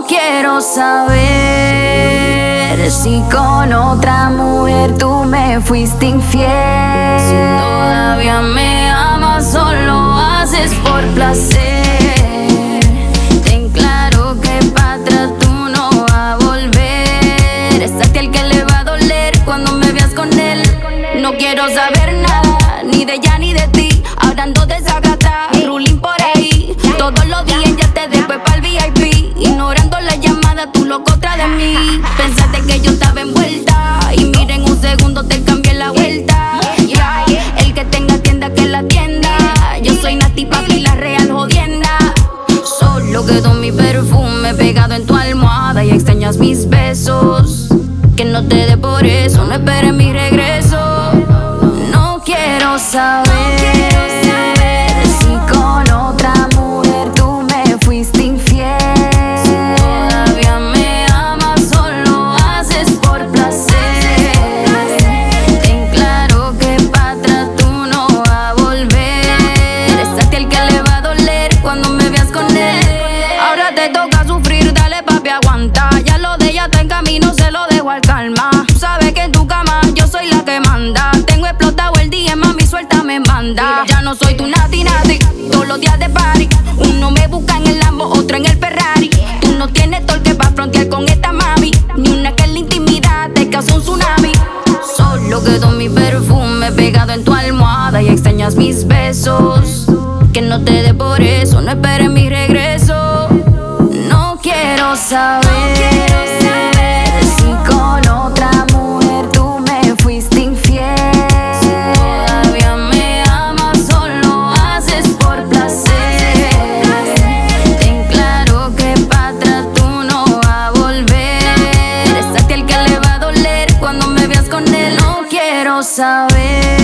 quiero saber si con otra mujer tú me fuiste infiel. Si todavía me amas o lo haces por placer. Ten claro que para atrás tú no vas a volver. Es a ti el que le va a doler cuando me veas con él. No quiero saber nada, ni de ella ni de ti. Ahora ando desacatada, ruling por ahí. Todos los días ya te dejo para el VIP. Ignorando la llamada, tú loco otra de mí. Pensaste que yo estaba envuelta y mira, en un segundo te cambié la vuelta. Yeah. El que tenga tienda que la tienda. Yo soy Nati papi, la real jodienda. Solo quedó mi perfume pegado en tu almohada y extrañas mis besos. Que no te dé por eso, no esperes mi regreso. No quiero saber si con otra mujer tú me fuiste infiel. Si todavía me amas o lo haces por placer. Ten claro que para atrás tú no vas a volver. Es a ti el que le va a doler cuando me veas con él. Ahora te toca sufrir, dale papi, aguanta. Ya lo de ella está en camino, se lo dejo al calma. Sabes que en tu cama yo soy la que manda. Tengo explotado el día, mami, suéltame, manda. Ya no soy tu Nati, todos los días de party. Uno me busca en el Lambo, otro en el Ferrari. Tú no tienes torque para frontear con esta mami. Ni una que en la intimidad te causa un tsunami. Solo quedó mi perfume pegado en tu almohada y extrañas mis besos. Que no te dé por eso, no esperes mi regreso. No quiero saber si con otra mujer tú me fuiste infiel. Si todavía me amas o lo haces por placer. Ten claro que para atrás tú no vas a volver. Es a ti el que le va a doler cuando me veas con él. No quiero saber